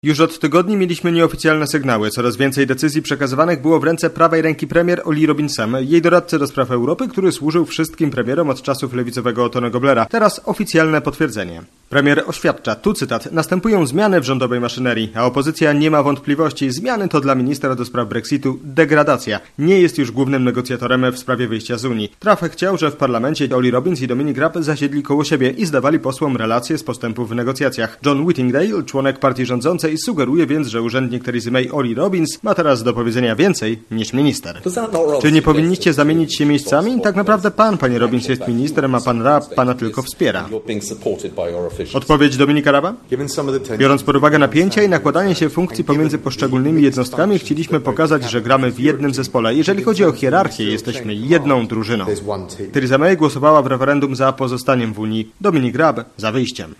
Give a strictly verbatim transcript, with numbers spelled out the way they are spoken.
Już od tygodni mieliśmy nieoficjalne sygnały. Coraz więcej decyzji przekazywanych było w ręce prawej ręki premier Oli Robinsem, jej doradcy do spraw Europy, który służył wszystkim premierom od czasów lewicowego Tony'ego Blaira. Teraz oficjalne potwierdzenie. Premier oświadcza, tu cytat, następują zmiany w rządowej maszynerii, a opozycja nie ma wątpliwości. Zmiany to dla ministra do spraw Brexitu degradacja. Nie jest już głównym negocjatorem w sprawie wyjścia z Unii. Traf chciał, że w parlamencie Oli Robins i Dominic Raab zasiedli koło siebie i zdawali posłom relacje z postępów w negocjacjach. John Whittingdale, członek partii rządzącej, sugeruje więc, że urzędnik Teresy May Oli Robins ma teraz do powiedzenia więcej niż minister. Czy nie powinniście zamienić się miejscami? Tak naprawdę pan, panie Robins, jest ministrem, a pan Raab pana tylko wspiera. Odpowiedź Dominika Raaba? Biorąc pod uwagę napięcia i nakładanie się funkcji pomiędzy poszczególnymi jednostkami, chcieliśmy pokazać, że gramy w jednym zespole. Jeżeli chodzi o hierarchię, jesteśmy jedną drużyną. Theresa May głosowała w referendum za pozostaniem w Unii, Dominic Raab za wyjściem.